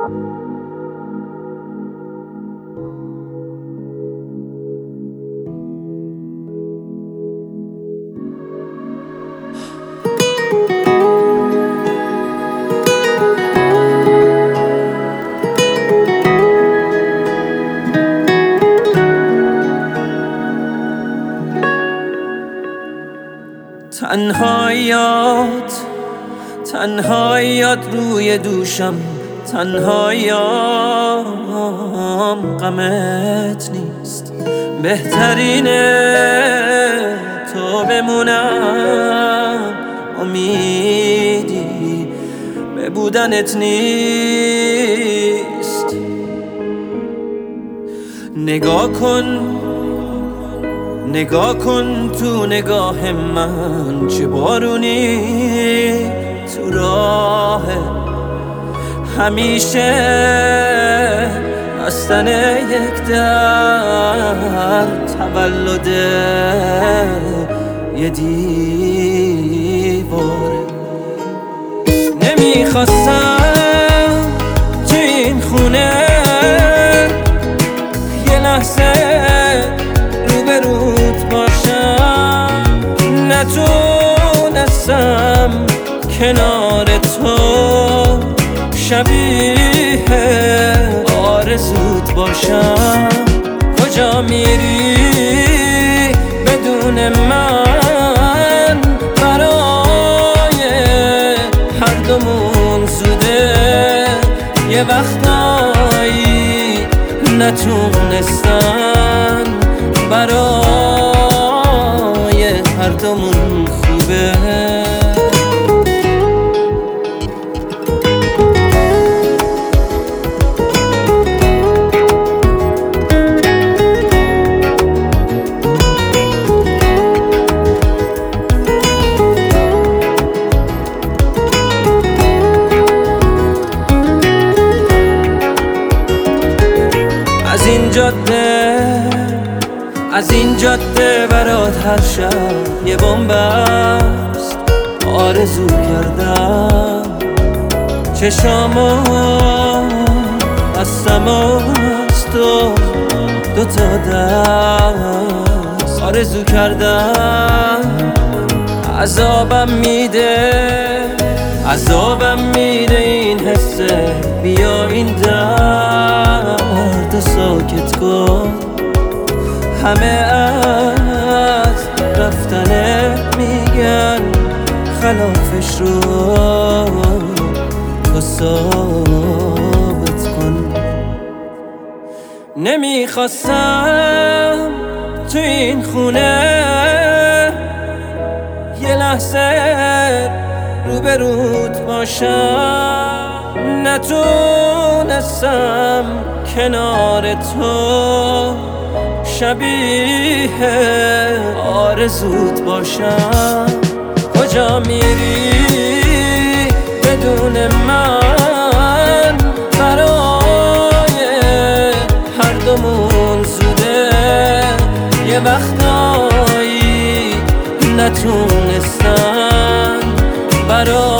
تنهاییات روی دوشم، تنهاییام غمت نیست. بهترینه تو بمونم، امیدی به بودنت نیست. نگاه کن تو نگاه من، چه بارونی تو راه. همیشه بستن یک در، تولد یه دیواره. نمیخواستم تو این خونه یه لحظه روبروت باشم، نتونستم کنار تو شبیه آرزوت باشم. کجا میری بدون من؟ برای هر دومون زوده. یه وقتایی نتونستن برای هر دومون خوبه. از این جاده برات هر شب یه بمبست. آرزو کردم چشامو بستم از تو دوتا دست. آرزو کردم عذابم میده این حسه. بیا این درد ساکت کن. همه از رفتنت میگن، خلافش رو تو ثابت کن. نمیخواستم تو این خونه یه لحظه روبروت باشم، نتونستم کنار تو شبیه آرزوت باشم. کجا میری بدون من؟ برای هر دومون زوده. یه وقتایی نتونستن برای